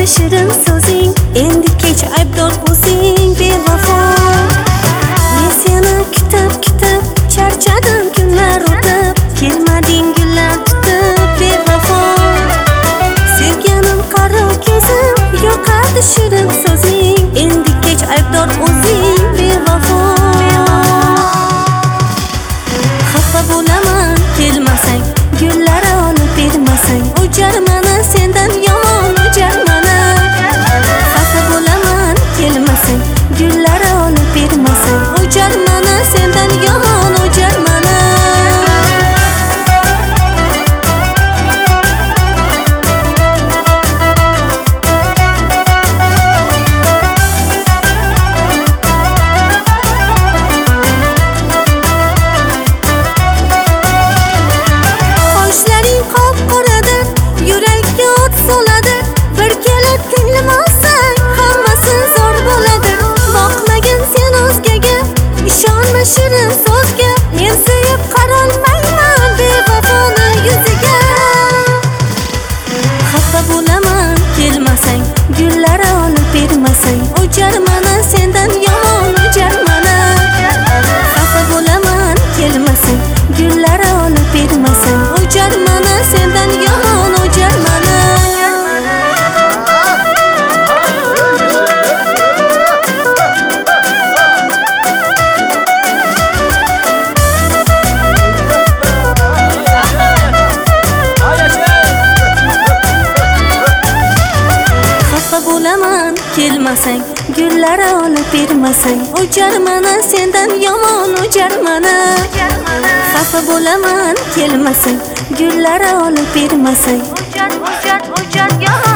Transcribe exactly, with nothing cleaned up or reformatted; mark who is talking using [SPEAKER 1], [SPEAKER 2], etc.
[SPEAKER 1] yo'qoldi shirin so'zing, endi kech aybdor o'zing bevafo. Men seni kutib kutib charchadim, kunlar o'tib kelmading gullar tutib bevafo. Sevganim qaro ko'zim, yo'qoldi shirin so'zing, endi kech aybdor o'zing bevafo. Xafa bo'laman kelmasang, gullar olib bermasang, o'jarmana sendan yomon o'jarmana. Xafa bo'laman kelmasang, gullar olib bermasang, o'jarmana sendan yomon o'jarmana. Qoshlaring qop-qoradir, yurakka o't soladi. Bir kelib tinglamasang, hammasi zo'r bo'ladi. Boqmagin sen o'zgaga, ishonma shirin so'zga. Men sevib qarolmayman bevafoni yuziga. Xafa bo'laman kelmasang, gullar olib bermasang, o'jarmana sendan yomon o'jarmana. Xafa bo'laman kelmasang, gullar olib bermasang, o'jarmana sendan yomon o'jarmana. Xafa bo'laman kelmasang, gullar olib bermasang, o'jarmana sendan yomon o'jarmana. Xafa bo'laman kelmasang, gullar olib bermasang, o'jar o'jar o'jar yomon.